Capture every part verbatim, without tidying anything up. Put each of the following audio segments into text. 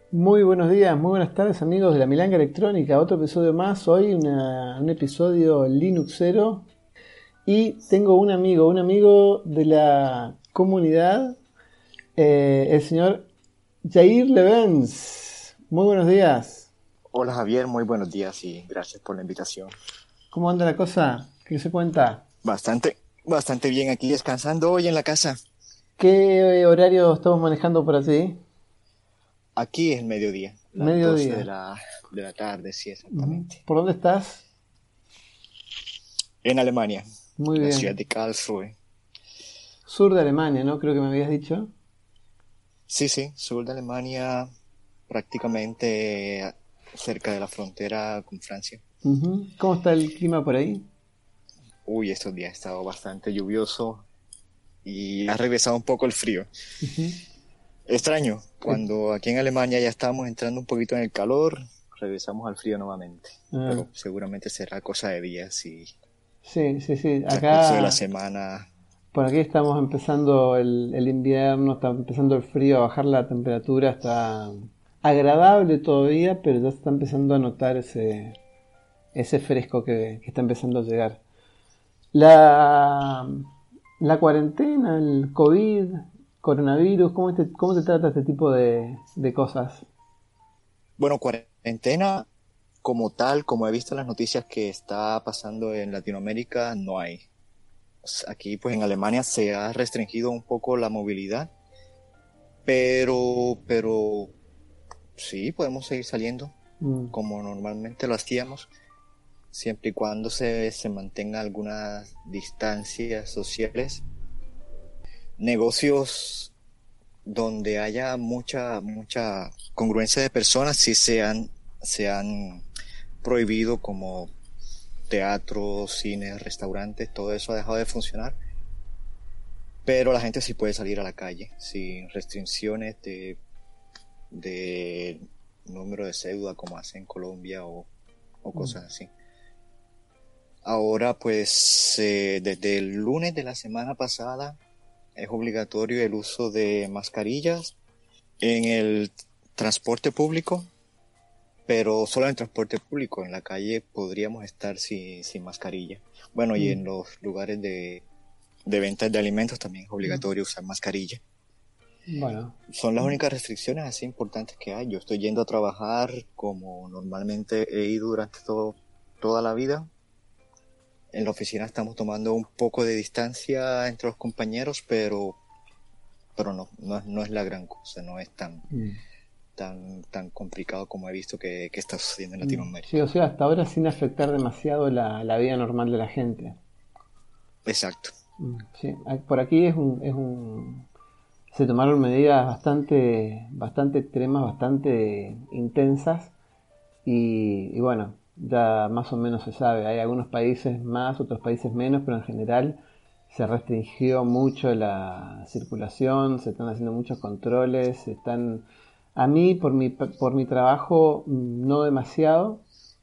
Muy buenos días, muy buenas tardes amigos de la Milanga Electrónica, otro episodio más, hoy una- un episodio Linuxero y tengo un amigo, un amigo de la comunidad, eh, el señor Jair Levens. Muy buenos días, Hola Javier, muy buenos días y gracias por la invitación. ¿cómo anda la cosa? ¿Qué se cuenta? Bastante, bastante bien aquí descansando hoy en la casa. ¿Qué horario estamos manejando por allí? Aquí es el mediodía, las doce de Mediodía. la, de la tarde, sí, Ujú. exactamente. ¿Por dónde estás? En Alemania, Muy la ciudad bien. de Karlsruhe. Sur de Alemania, ¿no? Creo que me habías dicho. Sí, sí, sur de Alemania, prácticamente cerca de la frontera con Francia. Ujú. ¿Cómo está el clima por ahí? Uy, estos días ha estado bastante lluvioso y ha regresado un poco el frío. Ujú. Extraño, Eh, cuando aquí en Alemania ya estábamos entrando un poquito en el calor, regresamos al frío nuevamente, ah. pero seguramente será cosa de días y Sí, sí, sí. transcurso de la Acá, semana. por aquí estamos empezando el, el invierno, está empezando el frío, a bajar la temperatura, está agradable todavía, pero ya se está empezando a notar ese, ese fresco que, que está empezando a llegar. La, la cuarentena, el COVID, coronavirus, ¿cómo te, cómo te trata este tipo de, de cosas? Bueno, cuarentena como tal, como he visto en las noticias que está pasando en Latinoamérica, no hay. Aquí pues en Alemania se ha restringido un poco la movilidad, pero, pero sí, podemos seguir saliendo Mm, como normalmente lo hacíamos, siempre y cuando se, se mantenga algunas distancias sociales. Negocios donde haya mucha, mucha congruencia de personas, sí se han, se han prohibido, como teatros, cines, restaurantes, todo eso ha dejado de funcionar, pero la gente sí puede salir a la calle sin restricciones de, de número de cédula como hace en Colombia o, o mm, cosas así. Ahora pues eh, desde el lunes de la semana pasada es obligatorio el uso de mascarillas en el transporte público, pero solo en el transporte público. En la calle podríamos estar sin, sin mascarilla. Bueno, y mm, en los lugares de, de ventas de alimentos también es mm. obligatorio usar mascarilla. Bueno, Son las únicas restricciones así importantes que hay. Yo estoy yendo a trabajar como normalmente he ido durante todo, toda la vida. En la oficina estamos tomando un poco de distancia entre los compañeros, pero, pero no, no, es- no es la gran cosa, no es tan, mm, tan, tan complicado como he visto que, que está sucediendo en mm. Sí, Latinoamérica. o sea, hasta ahora sin afectar demasiado la, la vida normal de la gente. Exacto. Mm, sí, a- por aquí es un, es un, se tomaron medidas bastante, bastante extremas, bastante intensas y, y bueno, ya más o menos se sabe. Hay algunos países más, otros países menos, pero en general se restringió mucho la circulación, se están haciendo muchos controles, se están, a mí por mi, por mi trabajo mm, no demasiado,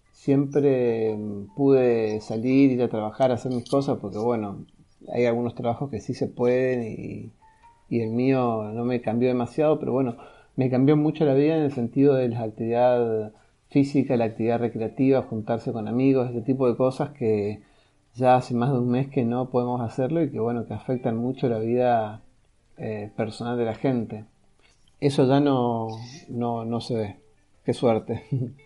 siempre mm, pude salir, ir a trabajar, hacer mis cosas, porque bueno, hay algunos trabajos que sí se pueden y, y el mío no me cambió demasiado, pero bueno, me cambió mucho la vida en el sentido de la actividad física, la actividad recreativa, juntarse con amigos, ese tipo de cosas que ya hace más de un mes que no podemos hacerlo y que bueno, que afectan mucho la vida eh, personal de la gente. Eso ya no, no, no se ve. Qué suerte.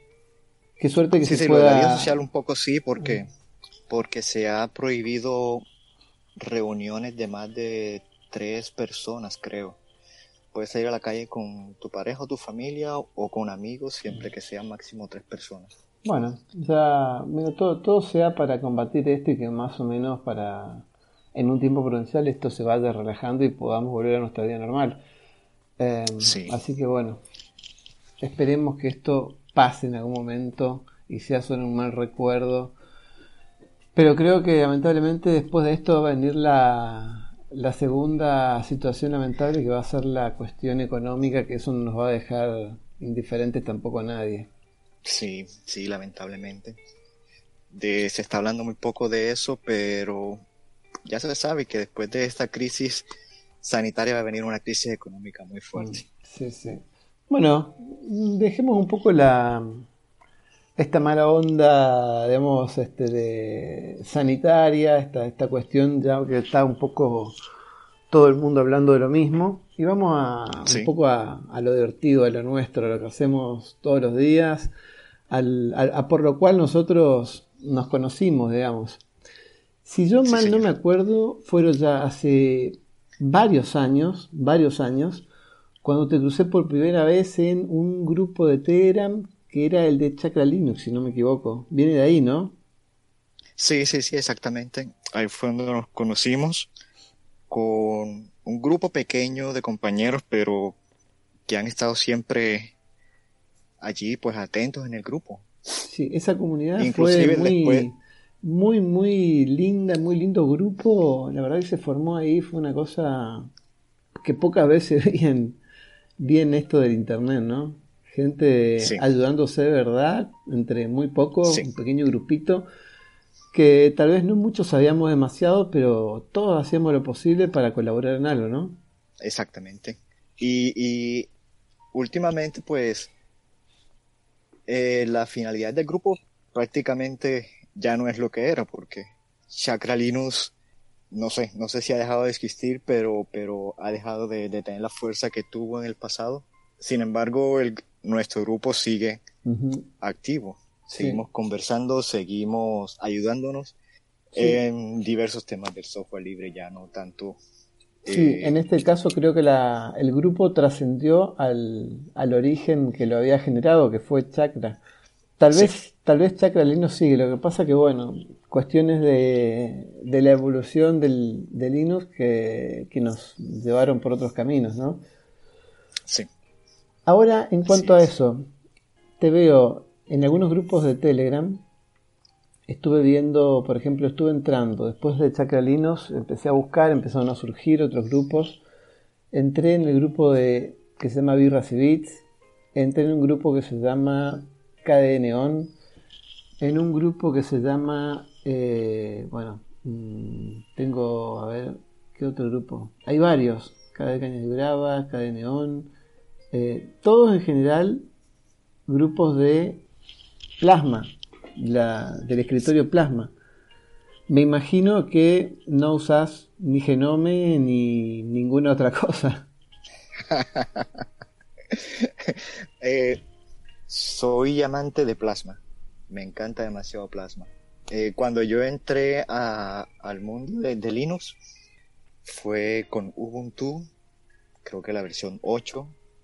Qué suerte que Sí, se sí, lo de la vida social pueda. un poco sí, porque, porque se ha prohibido reuniones de más de tres personas, creo. Puedes salir a la calle con tu pareja o tu familia o con amigos siempre que sean máximo tres personas. Bueno, ya mira, todo, todo sea para combatir esto y que más o menos para en un tiempo prudencial esto se vaya relajando y podamos volver a nuestra vida normal. Eh, Sí, Así que bueno, esperemos que esto pase en algún momento y sea solo un mal recuerdo. Pero creo que lamentablemente después de esto va a venir la, la segunda situación lamentable que va a ser la cuestión económica, que eso no nos va a dejar indiferentes tampoco a nadie. sí, sí, lamentablemente. De, se está hablando muy poco de eso, pero ya se sabe que después de esta crisis sanitaria va a venir una crisis económica muy Mm, fuerte. sí, sí. Bueno, dejemos un poco la esta mala onda, digamos, este, de sanitaria, esta, esta cuestión ya que está un poco todo el mundo hablando de lo mismo, y vamos a un Sí, poco a, a lo divertido, a lo nuestro, a lo que hacemos todos los días, al, al- a por lo cual nosotros nos conocimos, digamos. Si yo sí, mal no señor. me acuerdo, fueron ya hace varios años, varios años, cuando te crucé por primera vez en un grupo de Telegram que era el de Chakra Linux, si no me equivoco. Viene de ahí, ¿no? Sí, sí, sí, exactamente. Ahí fue donde nos conocimos con un grupo pequeño de compañeros, pero que han estado siempre allí, pues atentos en el grupo. Sí, esa comunidad fue Inclusive después, muy, muy, muy linda, muy lindo grupo. La verdad que se formó ahí, fue una cosa que pocas veces vi en, vi en esto del internet, ¿no? Gente sí, ayudándose de verdad, entre muy pocos, sí, un pequeño grupito, que tal vez no muchos sabíamos demasiado, pero todos hacíamos lo posible para colaborar en algo, ¿no? exactamente. Y, y últimamente, pues, eh, la finalidad del grupo prácticamente ya no es lo que era, porque Chakra Linux, no sé, no sé si ha dejado de existir, pero, pero ha dejado de, de tener la fuerza que tuvo en el pasado. Sin embargo, el, nuestro grupo sigue Ujú. activo. Sí, Seguimos conversando, seguimos ayudándonos sí. en diversos temas del software libre, ya no tanto. Sí, eh, en este caso creo que la, el grupo trascendió al, al origen que lo había generado, que fue Chakra. Tal sí, vez, tal vez Chakra Linux sigue, lo que pasa que bueno, cuestiones de, de la evolución del, de Linux que, que nos llevaron por otros caminos, ¿no? sí, Ahora, en así cuanto a es. eso, te veo en algunos grupos de Telegram. Estuve viendo, por ejemplo, estuve entrando después de Chakra Linux, empecé a buscar, empezaron a surgir otros grupos. Entré en el grupo de que se llama Birras y Beats, entré en un grupo que se llama K D Neon, en un grupo que se llama, eh, bueno, mmm, tengo, a ver, ¿qué otro grupo? Hay varios, K D Cañas y Bravas, K D Neon, eh, todos en general grupos de Plasma, la, del escritorio Plasma. Me imagino que no usas ni Genome ni ninguna otra cosa. Eh, soy amante de Plasma. Me encanta demasiado Plasma. Eh, cuando yo entré a- al mundo de, de Linux, fue con Ubuntu, creo que la versión ocho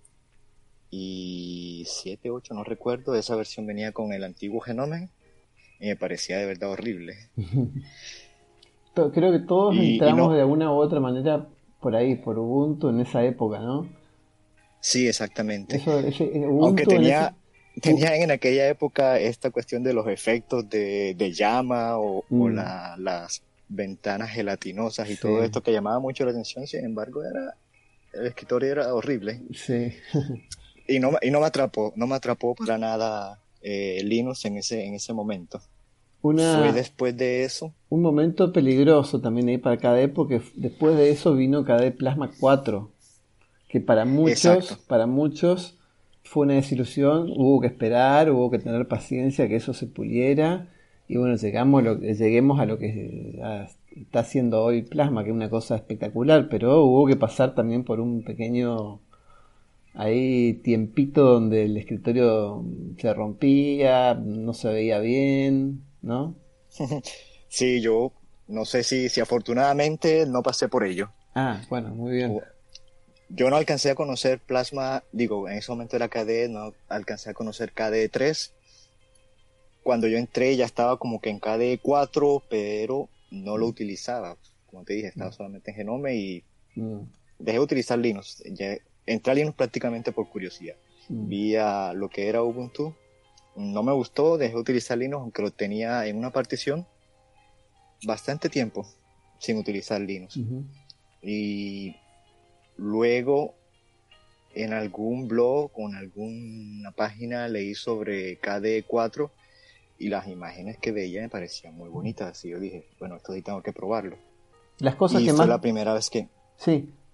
y siete, ocho, no recuerdo. Esa versión venía con el antiguo Genome y me parecía de verdad horrible. Creo que todos Y, y entramos no, de alguna u otra manera por ahí, por Ubuntu en esa época, ¿no? sí, exactamente. Eso, ese, eh, Aunque Ubuntu en ese... tenía, u- tenía en aquella época esta cuestión de los efectos de, de llama o, o mm, la- las ventanas gelatinosas y todo sí, esto que llamaba mucho la atención. Sin embargo, era, el escritorio era horrible sí. y no, me- y no me atrapó, no me atrapó para nada eh, Linux en ese, en ese momento. Fue Una, después de eso, un momento peligroso también ahí para K D E, porque f- después de eso vino K D E Plasma cuatro, que para muchos, exacto. para muchos fue una desilusión, hubo que esperar, hubo que tener paciencia que eso se puliera, y bueno, llegamos a lo, lleguemos a lo que ah, está haciendo hoy Plasma, que es una cosa espectacular, pero hubo que pasar también por un pequeño ahí tiempito donde el escritorio se rompía, no se veía bien, ¿no? Sí, yo no sé si, si afortunadamente no pasé por ello. Ah, bueno, muy bien. O- Yo no alcancé a conocer Plasma, digo, en ese momento era K D E, no alcancé a conocer K D E tres. Cuando yo entré ya estaba como que en K D E cuatro, pero no lo utilizaba. Como te dije, estaba solamente en Genome y Mm, dejé de utilizar Linux. Ya entré a Linux prácticamente por curiosidad. mm, Vi a lo que era Ubuntu, no me gustó, dejé de utilizar Linux, aunque lo tenía en una partición bastante tiempo sin utilizar Linux. ujú. Y luego en algún blog o en alguna página leí sobre K D E cuatro y las imágenes que veía me parecían muy bonitas. Y yo dije, bueno, esto sí tengo que probarlo. Las cosas Y que fue más, la primera vez que, sí,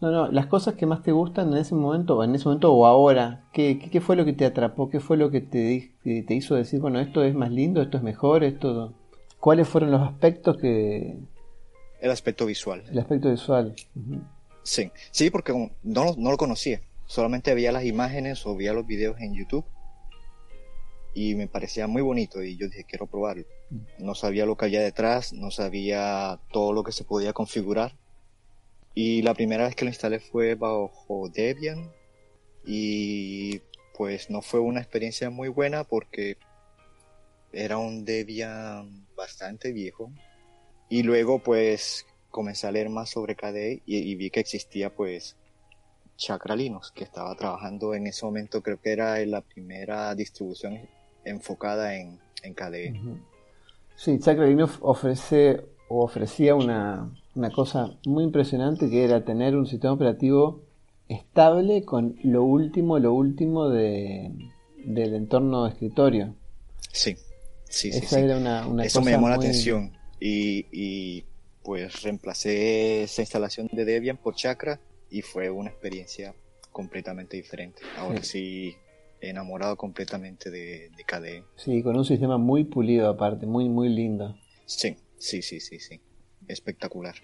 No, no, las cosas que más te gustan en ese momento, o en ese momento o ahora, ¿qué, qué, qué fue lo que te atrapó? ¿Qué fue lo que te, di- que te hizo decir, bueno, esto es más lindo, esto es mejor, esto... ¿Cuáles fueron los aspectos que... El aspecto visual. El aspecto visual. Ujú. Sí, sí, porque como no, lo- no lo conocía. Solamente veía las imágenes o veía los videos en YouTube y me parecía muy bonito y yo dije, quiero probarlo. No sabía lo que había detrás, no sabía todo lo que se podía configurar. Y la primera vez que lo instalé fue bajo Debian y pues no fue una experiencia muy buena porque era un Debian bastante viejo. Y luego pues comencé a leer más sobre K D E y, y vi que existía pues Chakra Linux, que estaba trabajando en ese momento, creo que era la primera distribución enfocada en, en K D E. Ujú. Sí, Chakra Linux ofrece o ofrecía una, una cosa muy impresionante que era tener un sistema operativo estable con lo último, lo último de, del entorno de escritorio. Sí, sí, sí, Esa sí. era una, una Eso me cosa llamó la muy... atención y, y pues reemplacé esa instalación de Debian por Chakra y fue una experiencia completamente diferente. Ahora Sí, sí, enamorado completamente de, de K D E. sí, con un sistema muy pulido aparte, muy, muy lindo. Sí, sí, sí, sí, sí. Espectacular.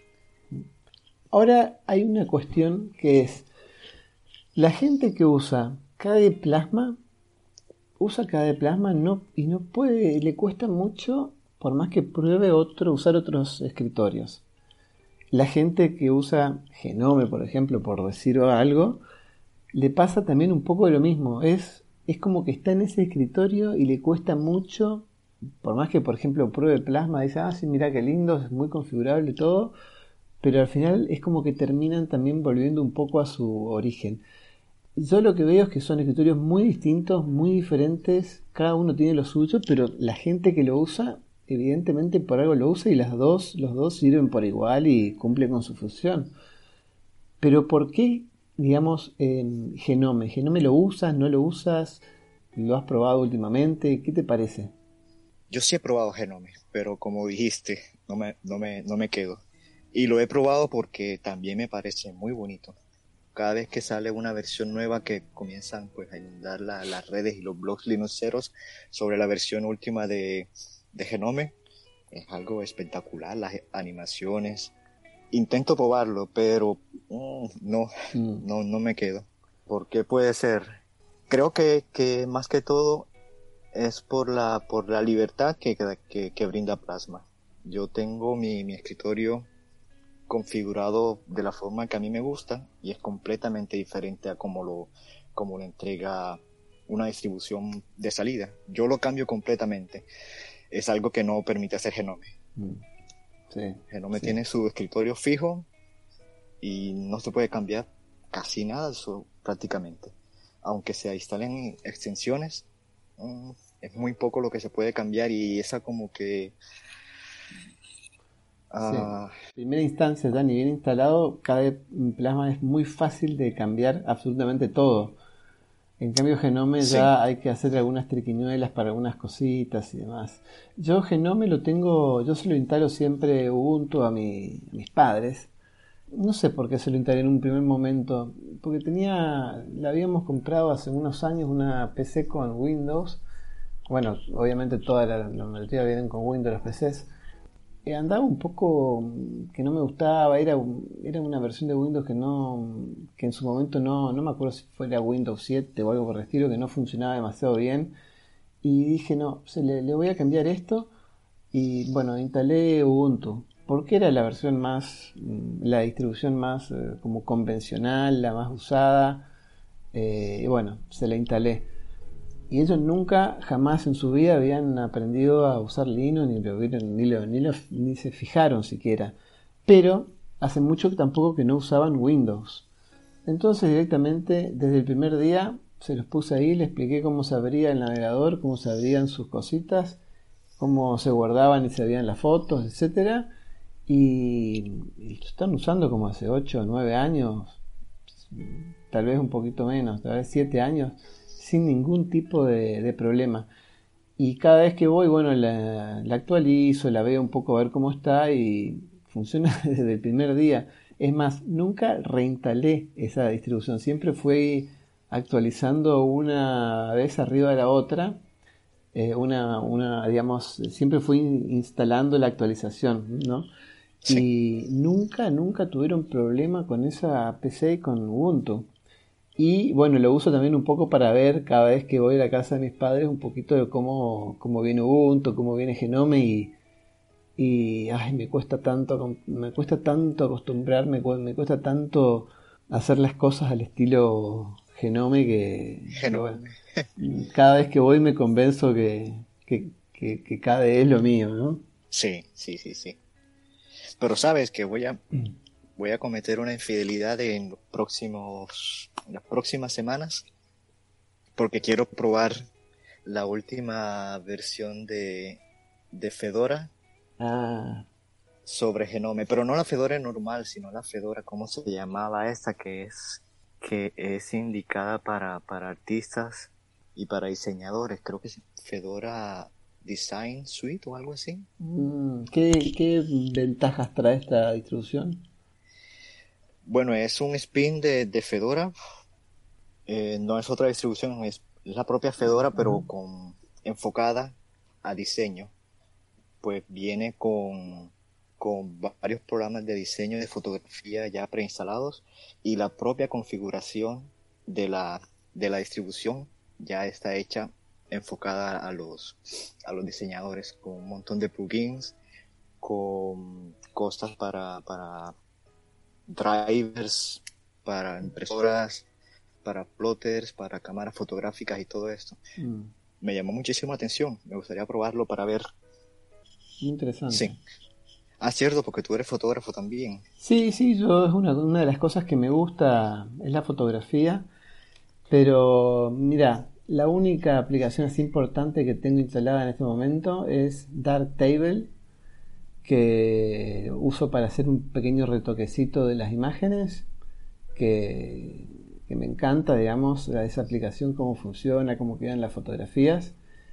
Ahora hay una cuestión que es, la gente que usa K D E Plasma, usa K D E Plasma no, y no puede, le cuesta mucho, por más que pruebe otro, usar otros escritorios. La gente que usa Genome, por ejemplo, por decir algo, le pasa también un poco de lo mismo. Es, es como que está en ese escritorio y le cuesta mucho, por más que, por ejemplo, pruebe Plasma, dice, ah, sí, mira qué lindo, es muy configurable todo, pero al final es como que terminan también volviendo un poco a su origen. Yo lo que veo es que son escritorios muy distintos, muy diferentes, cada uno tiene lo suyo, pero la gente que lo usa, evidentemente por algo lo usa y las dos, los dos sirven por igual y cumplen con su función. Pero ¿por qué, digamos, en Genome? ¿Genome lo usas, no lo usas? ¿Lo has probado últimamente? ¿Qué te parece? Yo sí he probado Genome, pero como dijiste, no me, no me, no me quedo. Y lo he probado porque también me parece muy bonito. Cada vez que sale una versión nueva que comienzan pues a inundar la, las redes y los blogs linuxeros sobre la versión última de, de Genome, es algo espectacular, las animaciones. Intento probarlo, pero mm, no, Mm, no, no me quedo. ¿Por qué puede ser? Creo que, que más que todo es por la, por la libertad que, que, que brinda Plasma. Yo tengo mi, mi escritorio configurado de la forma que a mí me gusta y es completamente diferente a como lo, como lo entrega una distribución de salida. Yo lo cambio completamente. Es algo que no permite hacer Genome. mm, sí, Genome sí. tiene su escritorio fijo y no se puede cambiar casi nada, eso, prácticamente. Aunque se instalen extensiones, mm, es muy poco lo que se puede cambiar y esa como que Sí. uh, Primera instancia, ya ni bien instalado, K D E Plasma es muy fácil de cambiar absolutamente todo. En cambio, Genome sí, ya hay que hacer algunas triquiñuelas para algunas cositas y demás. Yo Genome lo tengo, yo se lo instalo siempre Ubuntu a, mi, a mis padres. No sé por qué se lo instalé en un primer momento, porque tenía, la habíamos comprado hace unos años una P C con Windows. Bueno, obviamente toda la, la mayoría vienen con Windows las P Cs. Eh, andaba un poco mm, que no me gustaba, era, un- era una versión de Windows que no, que en su momento no, no me acuerdo si fuera Windows siete o algo por el estilo, que no funcionaba demasiado bien. Y dije, no, se le, le voy a cambiar esto. Y bueno, instalé Ubuntu, porque era la versión más, mm, la distribución más eh, como convencional, la más usada. Eh, y bueno, se la instalé. Y ellos nunca, jamás en su vida habían aprendido a usar Linux, ni lo vieron, ni, lo, ni, lo- ni se fijaron siquiera. Pero hace mucho que tampoco que no usaban Windows. Entonces directamente desde el primer día se los puse ahí, les expliqué cómo se abría el navegador, cómo se abrían sus cositas, cómo se guardaban y se veían las fotos, etcétera. Y, y lo están usando como hace ocho o nueve años, tal vez un poquito menos, tal vez siete años, sin ningún tipo de, de problema. Y cada vez que voy, bueno, la, la actualizo, la veo un poco a ver cómo está y funciona desde el primer día. Es más, nunca reinstalé esa distribución. Siempre fui actualizando una vez arriba de la otra. Eh, una, una, digamos, siempre fui instalando la actualización, ¿no? Sí. Y nunca, nunca tuvieron problema con esa P C y con Ubuntu. Y bueno, lo uso también un poco para ver cada vez que voy a la casa de mis padres un poquito de cómo, cómo viene Ubuntu, cómo viene Genome y, y ay, me cuesta tanto, me cuesta tanto acostumbrarme, me cuesta tanto hacer las cosas al estilo Genome que, que bueno, Genome. cada vez que voy me convenzo que, que, que, que K D E es lo mío, ¿no? Sí, sí, sí, sí. Pero sabes que voy a, voy a cometer una infidelidad en los próximos, en las próximas semanas, porque quiero probar la última versión de, de Fedora Ah, sobre Genome, pero no la Fedora normal, sino la Fedora, ¿cómo se llamaba esta? Que es, que es indicada para, para artistas y para diseñadores. Creo que es Fedora Design Suite o algo así. mm, ¿qué, qué ventajas trae esta distribución? Bueno, es un spin de, de Fedora. Eh, no es otra distribución, es, es la propia Fedora, pero con enfocada a diseño. Pues viene con, con varios programas de diseño de fotografía ya preinstalados y la propia configuración de la, de la distribución ya está hecha enfocada a los, a los diseñadores, con un montón de plugins, con cosas para, para drivers, para impresoras, para plotters, para cámaras fotográficas y todo esto. Mm, Me llamó muchísimo la atención, me gustaría probarlo para ver. muy interesante. Sí. Ah, cierto, porque tú eres fotógrafo también. Sí, sí, yo es una, una de las cosas que me gusta es la fotografía, pero mira, la única aplicación así importante que tengo instalada en este momento es Darktable, que uso para hacer un pequeño retoquecito de las imágenes, que, que me encanta, digamos, esa aplicación, cómo funciona, cómo quedan las fotografías,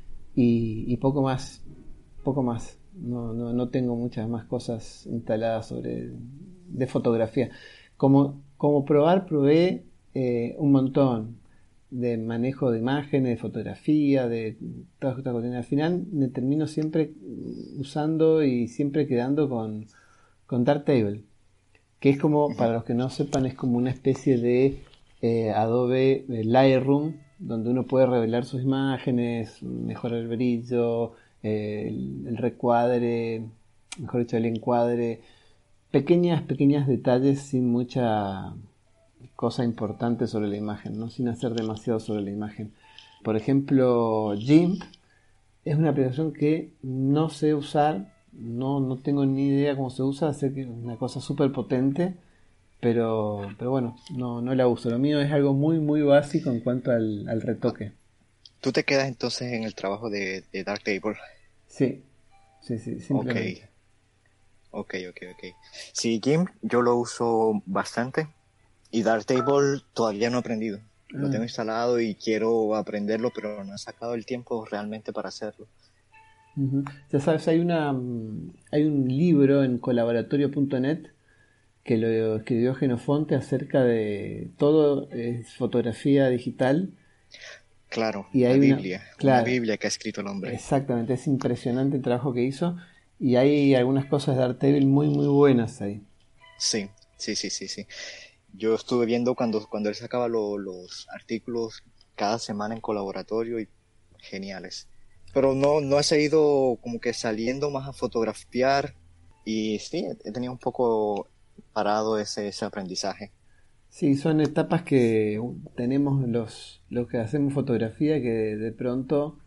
y, y poco más, poco más. No, no, no tengo muchas más cosas instaladas sobre de fotografía. Como, como probar, probé eh, un montón de manejo de imágenes, de fotografía, de todas estas cuestiones. Al final me termino siempre usando y siempre quedando con, con Darktable, que es como, Ujú. para los que no sepan, es como una especie de eh, Adobe eh, Lightroom, donde uno puede revelar sus imágenes, mejorar el brillo, eh, el, el recuadre, mejor dicho, el encuadre, pequeñas, pequeñas detalles sin mucha cosa importante sobre la imagen, ¿no? Sin hacer demasiado sobre la imagen. Por ejemplo, GIMP es una aplicación que no sé usar, no, no tengo ni idea cómo se usa, sé que es una cosa súper potente, pero, pero bueno, no, no la uso. Lo mío es algo muy, muy básico en cuanto al, al Ah, retoque. tú te quedas entonces en el trabajo de, de Darktable. Sí, sí, sí, Ok, simplemente. ok, ok, ok. Sí, GIMP yo lo uso bastante y Darktable todavía no he aprendido. Lo Ah, tengo instalado y quiero aprenderlo, pero no he sacado el tiempo realmente para hacerlo. ujú. Ya sabes, hay una, mm, hay un libro en colaboratorio punto net que lo escribió Genofonte acerca de todo es fotografía digital Claro, y una hay una, Biblia, una claro, Biblia que ha escrito el hombre. exactamente, es impresionante el trabajo que hizo y hay algunas cosas de Arteville muy muy buenas ahí. Sí, sí, sí, sí, sí. Yo estuve viendo cuando, cuando él sacaba lo- los artículos cada semana en colaboratorio y geniales. Pero no, no he seguido como que saliendo más a fotografiar y sí, he tenido un poco parado ese, ese aprendizaje. Sí, son etapas que tenemos los, los que hacemos fotografía que de, de pronto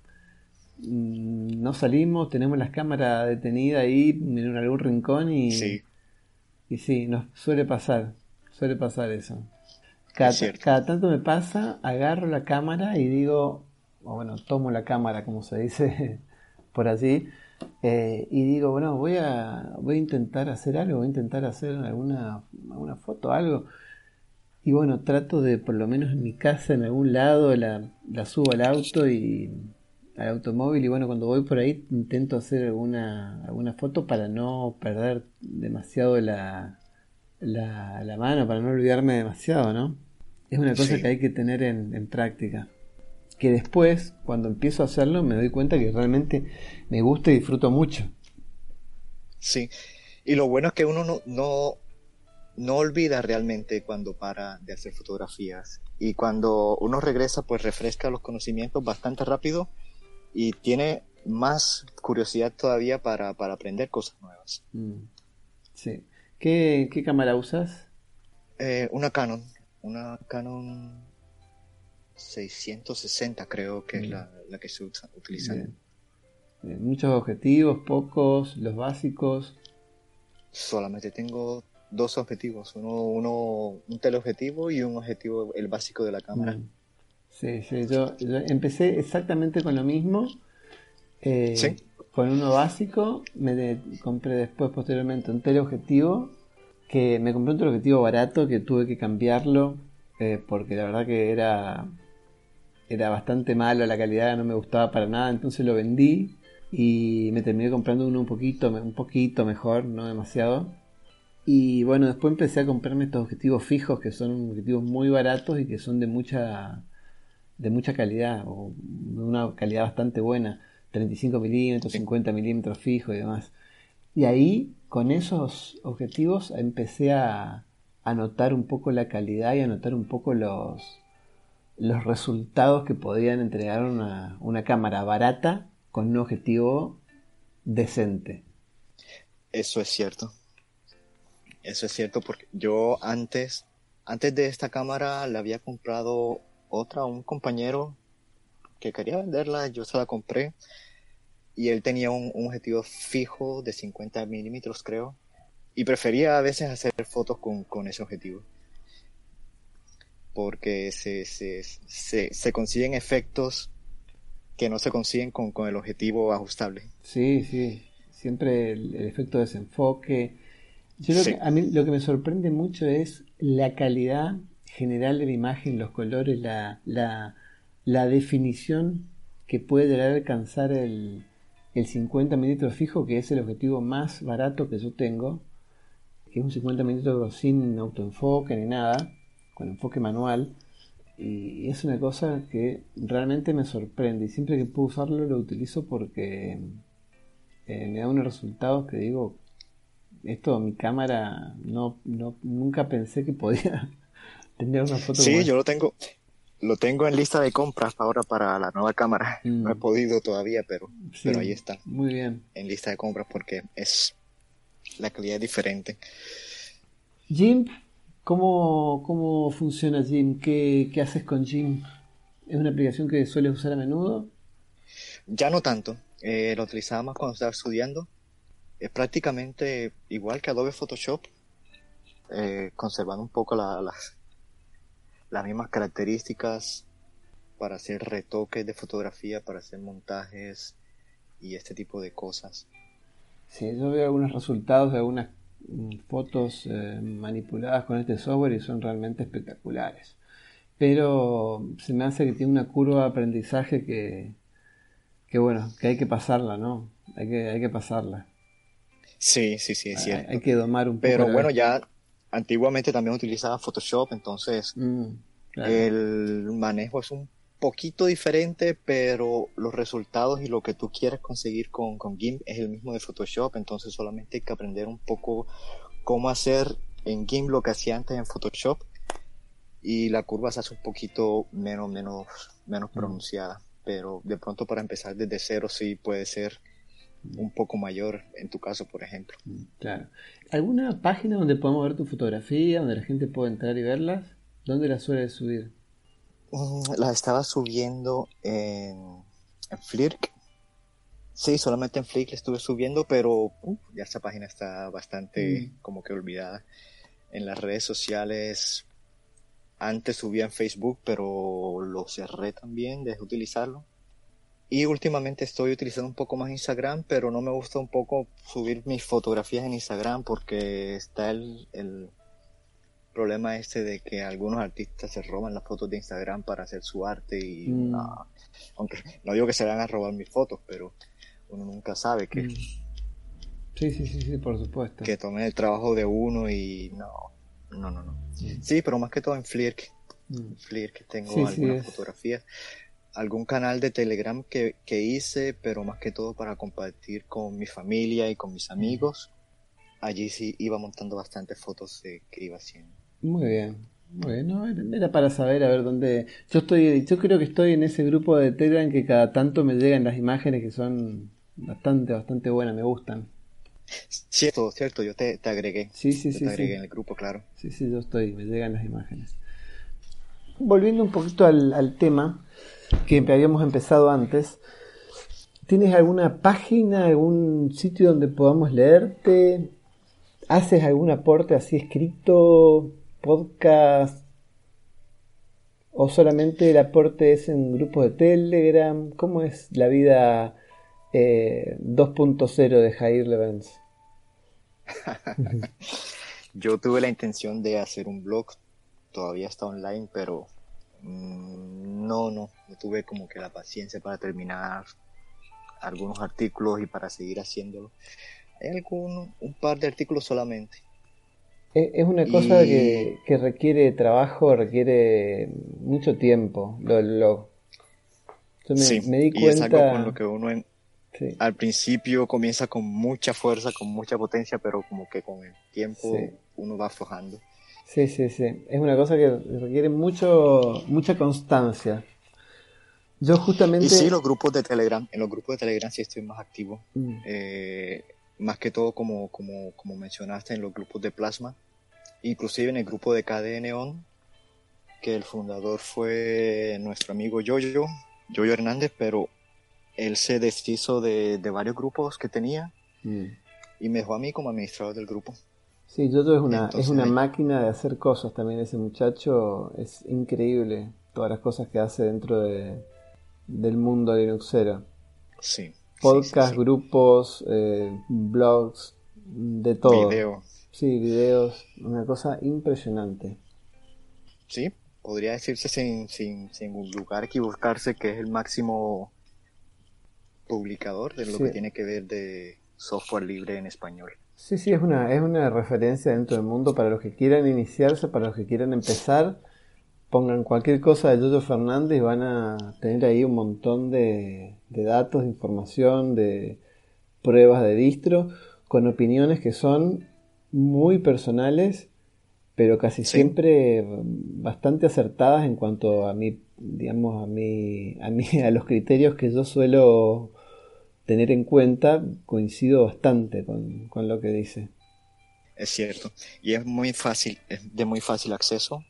mm, no salimos, tenemos las cámaras detenidas ahí en algún rincón y, Sí, y sí, nos suele pasar, suele pasar eso. es Cada, cierto. cada tanto me pasa, agarro la cámara y digo, o bueno, tomo la cámara como se dice por allí, eh, y digo, bueno, voy a, voy a intentar hacer algo, voy a intentar hacer alguna, alguna foto, algo. Y bueno, trato de, por lo menos en mi casa, en algún lado, la, la subo al auto y al automóvil y bueno, cuando voy por ahí intento hacer alguna, alguna foto para no perder demasiado la, la, la mano para no olvidarme demasiado, ¿no? Es una cosa Sí, que hay que tener en, en práctica. Que después, cuando empiezo a hacerlo, me doy cuenta que realmente me gusta y disfruto mucho. sí. Y lo bueno es que uno no, no, no olvida realmente cuando para de hacer fotografías. Y cuando uno regresa, pues refresca los conocimientos bastante rápido y tiene más curiosidad todavía para, para aprender cosas nuevas. Mm, sí. ¿Qué, qué cámara usas? Eh, una Canon, una Canon seiscientos sesenta creo que es Mm, la, la que estoy usa- utilizando. bien. Bien. Muchos objetivos, pocos, los básicos. Solamente tengo dos objetivos, uno, uno un teleobjetivo y un objetivo, el básico de la cámara. Mm, sí, sí, yo, yo empecé exactamente con lo mismo, Sí, eh, con uno básico, me de- compré después posteriormente un teleobjetivo, que me compré un teleobjetivo barato que tuve que cambiarlo, eh, porque la verdad que era, era bastante malo, la calidad no me gustaba para nada, entonces lo vendí y me terminé comprando uno un poquito, un poquito mejor, no demasiado. Y bueno, después empecé a comprarme estos objetivos fijos que son objetivos muy baratos y que son de mucha de mucha calidad o de una calidad bastante buena, treinta y cinco milímetros, sí. cincuenta milímetros fijo y demás. Y ahí, con esos objetivos, empecé a, a notar un poco la calidad y a notar un poco los, los resultados que podían entregar una, una cámara barata con un objetivo decente. Eso es cierto. Eso es cierto porque yo antes, antes de esta cámara le había comprado otra a un compañero que quería venderla, yo se la compré y él tenía un, un objetivo fijo de cincuenta milímetros creo y prefería a veces hacer fotos con, con ese objetivo porque se, se, se, se consiguen efectos que no se consiguen con, con el objetivo ajustable. Sí, sí, siempre el, el efecto de desenfoque. Yo lo que, Sí, a mí lo que me sorprende mucho es la calidad general de la imagen, los colores, la, la, la definición que puede llegar a alcanzar el, el cincuenta milímetros fijo, que es el objetivo más barato que yo tengo, que es un cincuenta milímetros sin autoenfoque ni nada, con enfoque manual. Y es una cosa que realmente me sorprende. Y siempre que puedo usarlo lo utilizo porque eh, me da unos resultados que digo, esto, mi cámara, no, no, nunca pensé que podía tener una foto como sí, yo esta. lo tengo, lo tengo en lista de compras ahora para la nueva cámara. No he Mm, podido todavía, pero, pero ahí sí, está, muy bien. en lista de compras porque es la calidad es diferente. Jim, ¿cómo, cómo funciona Jim? ¿Qué, qué haces con Jim? ¿Es una aplicación que sueles usar a menudo? Ya no tanto, eh, lo utilizaba más cuando estaba estudiando. Es prácticamente igual que Adobe Photoshop, eh, conservando un poco la- las, las mismas características para hacer retoques de fotografía, para hacer montajes y este tipo de cosas. Sí, yo veo algunos resultados de algunas mm, fotos eh, manipuladas con este software y son realmente espectaculares. Pero se me hace que tiene una curva de aprendizaje que, que bueno, que hay que pasarla, ¿no? Hay que, hay que pasarla. Sí, sí, sí, es Hay, hay cierto. que domar un poco Pero la... bueno, ya antiguamente también utilizaba Photoshop, entonces Mm, claro. el manejo es un poquito diferente, pero los resultados y lo que tú quieres conseguir con, con GIMP es el mismo de Photoshop, entonces solamente hay que aprender un poco cómo hacer en GIMP lo que hacía antes en Photoshop y la curva se hace un poquito menos, menos, menos Mm, pronunciada, pero de pronto para empezar desde cero sí puede ser un poco mayor en tu caso, por ejemplo. mm, claro. ¿Alguna página donde podamos ver tu fotografía, donde la gente pueda entrar y verlas? ¿Dónde las sueles subir? Mm, la estaba subiendo en, en Flickr. Sí, solamente en Flickr la estuve subiendo, pero uf, ya esta página está Mm, bastante como que olvidada. En las redes sociales, antes subía en Facebook, pero lo cerré también, dejé de utilizarlo. Y últimamente estoy utilizando un poco más Instagram, pero no me gusta un poco subir mis fotografías en Instagram porque está el, el problema este de que algunos artistas se roban las fotos de Instagram para hacer su arte y no, mm, aunque no digo que se van a robar mis fotos, pero uno nunca sabe que mm. Sí, sí, sí, sí, por supuesto. que tomen el trabajo de uno y no, no, no, no. Mm. Sí, pero más que todo en Flickr, Mm. Flickr Sí, tengo sí, algunas es. fotografías, algún canal de Telegram que, que hice, pero más que todo para compartir con mi familia y con mis Mm. amigos. Allí sí iba montando bastantes fotos de que iba haciendo. Muy bien. Muy bien, no, era era para saber a ver dónde. Yo estoy, yo creo que estoy en ese grupo de Telegram que cada tanto me llegan las imágenes que son bastante, bastante buenas, me gustan. Cierto, cierto, yo te, te agregué, Sí, sí, yo sí, te agregué sí. en el grupo, claro. Sí, sí, yo estoy, me llegan las imágenes. Volviendo un poquito al, al tema que habíamos empezado antes, ¿tienes alguna página, algún sitio donde podamos leerte? ¿Haces algún aporte así escrito, podcast, o solamente el aporte es en grupos de Telegram? ¿Cómo es la vida eh, dos punto cero de Jair Levens? Yo tuve la intención de hacer un blog, todavía está online, pero mmm, no, no, no tuve como que la paciencia para terminar algunos artículos y para seguir haciéndolo. Hay algún, un par de artículos solamente. Es es una cosa Y que, que requiere trabajo, requiere mucho tiempo. Lo, lo- yo me, sí, me di y es algo con lo cuenta, que uno en, sí, al principio comienza con mucha fuerza, con mucha potencia, pero como que con el tiempo sí, uno va aflojando. sí, sí, sí. Es una cosa que requiere mucho, mucha constancia. Yo Y sí, justamente, los grupos de Telegram, en los grupos de Telegram sí estoy más activo. mm, Eh, más que todo como, como, como mencionaste en los grupos de Plasma, inclusive en el grupo de K D N O N, que el fundador fue nuestro amigo Yoyo, Yoyo Hernández, pero él se deshizo de, de varios grupos que tenía mm. y me dejó a mí como administrador del grupo. Sí, Jojo es una, es Entonces, una ahí, máquina de hacer cosas también. Ese muchacho es increíble todas las cosas que hace dentro de, del mundo linuxero. sí, sí, sí, Podcast, sí. grupos, eh, blogs, de todo. Video, Sí, videos, una cosa impresionante. sí, podría decirse sin, sin, sin lugar a equivocarse que es el máximo publicador de lo que Sí, tiene que ver de software libre en español. sí, sí, es una, es una referencia dentro del mundo para los que quieran iniciarse, para los que quieran empezar. Pongan cualquier cosa de Yoyo Fernández y van a tener ahí un montón de, de datos, de información, de pruebas de distro, con opiniones que son muy personales, pero casi Sí, siempre bastante acertadas en cuanto a mi, digamos, a mi, a mí, a los criterios que yo suelo tener en cuenta. Coincido bastante con, con lo que dice. es cierto. Y es muy fácil, es de muy fácil acceso.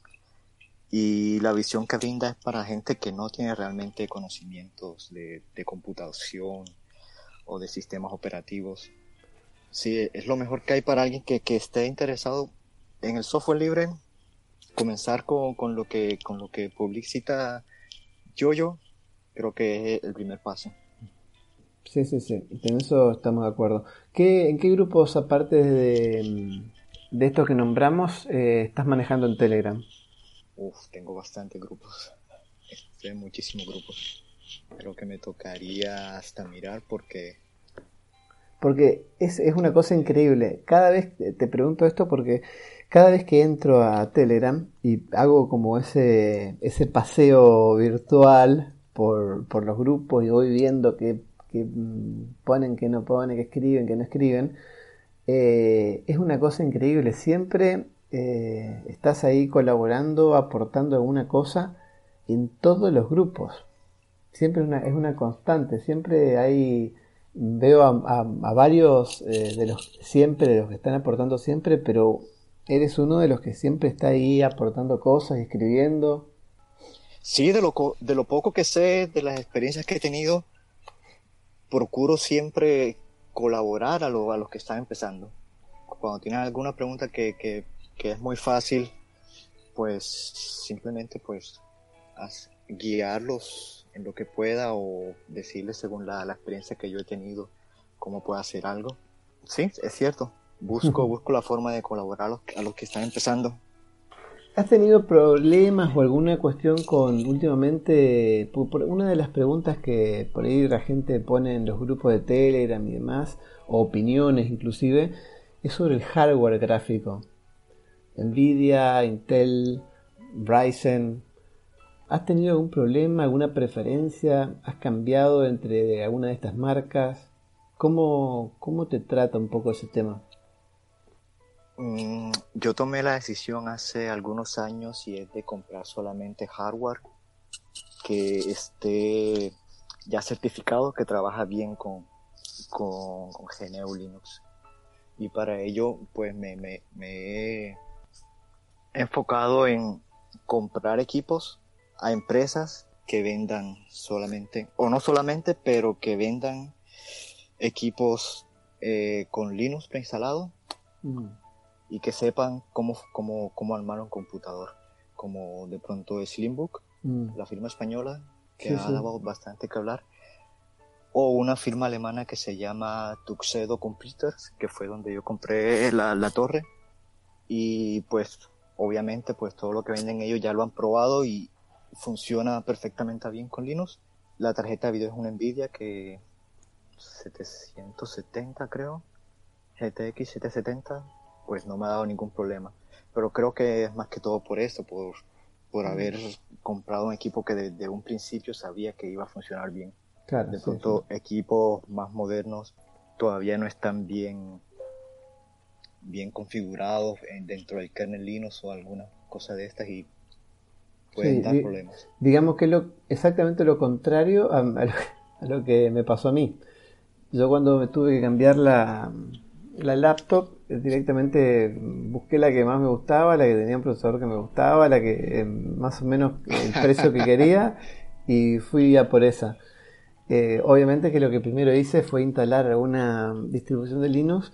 Y la visión que brinda es para gente que no tiene realmente conocimientos de, de computación o de sistemas operativos. Sí, es lo mejor que hay para alguien que, que esté interesado en el software libre. Comenzar con, con lo que con lo que publicita Yoyo, creo que es el primer paso. Sí, sí, sí, en eso estamos de acuerdo. ¿Qué, ¿En qué grupos, aparte de, de estos que nombramos, eh, estás manejando en Telegram? Uf, tengo bastantes grupos, tengo muchísimos grupos. Creo que me tocaría hasta mirar porque Porque es, es una cosa increíble. Cada vez, te pregunto esto porque cada vez que entro a Telegram y hago como ese, ese paseo virtual por, por los grupos y voy viendo que, que mm, ponen, que no ponen, que escriben, que no escriben, eh, es una cosa increíble. Siempre eh, estás ahí colaborando, aportando alguna cosa en todos los grupos. Siempre es una, es una constante. Siempre hay, veo a, a, a varios eh, de los siempre, de los que están aportando siempre, pero eres uno de los que siempre está ahí aportando cosas, escribiendo. sí, de lo, de lo poco que sé, de las experiencias que he tenido, procuro siempre colaborar a, lo, a los que están empezando. Cuando tienen alguna pregunta que, que, que es muy fácil, pues simplemente pues guiarlos en lo que pueda o decirles según la, la experiencia que yo he tenido cómo puedo hacer algo. Sí, es cierto. Busco, busco la forma de colaborar a los, a los que están empezando. ¿Has tenido problemas o alguna cuestión con últimamente? Por, por una de las preguntas que por ahí la gente pone en los grupos de Telegram y demás, o opiniones inclusive, es sobre el hardware gráfico. Nvidia, Intel, Ryzen. ¿Has tenido algún problema, alguna preferencia? ¿Has cambiado entre alguna de estas marcas? ¿Cómo, cómo te trata un poco ese tema? Mm, yo tomé la decisión hace algunos años y es de comprar solamente hardware que esté ya certificado, que trabaja bien con, con, con G N U Linux. Y para ello pues me, me, me he enfocado en comprar equipos a empresas que vendan solamente, o no solamente, pero que vendan equipos eh, con Linux preinstalado Mm. y que sepan cómo, cómo, cómo armar un computador, como de pronto Slimbook, Mm. la firma española que Sí, ha sí. dado bastante que hablar, o una firma alemana que se llama Tuxedo Computers, que fue donde yo compré la, la torre, y pues obviamente pues todo lo que venden ellos ya lo han probado y funciona perfectamente bien con Linux. La tarjeta de video es una Nvidia que setecientos setenta creo, G T X setecientos setenta, pues no me ha dado ningún problema. Pero creo que es más que todo por eso, por, por haber comprado un equipo que desde un principio sabía que iba a funcionar bien. Claro, De sí, sí. pronto equipos más modernos todavía no están bien, bien configurados en, dentro del kernel Linux o alguna cosa de estas y pueden Sí, dar di- problemas. digamos que es lo, exactamente lo contrario a, a lo, a lo que me pasó a mí. Yo cuando me tuve que cambiar la, la laptop, eh, directamente busqué la que más me gustaba, la que tenía un procesador que me gustaba, la que eh, más o menos el precio que quería, y fui a por esa. Eh, obviamente que lo que primero hice fue instalar una distribución de Linux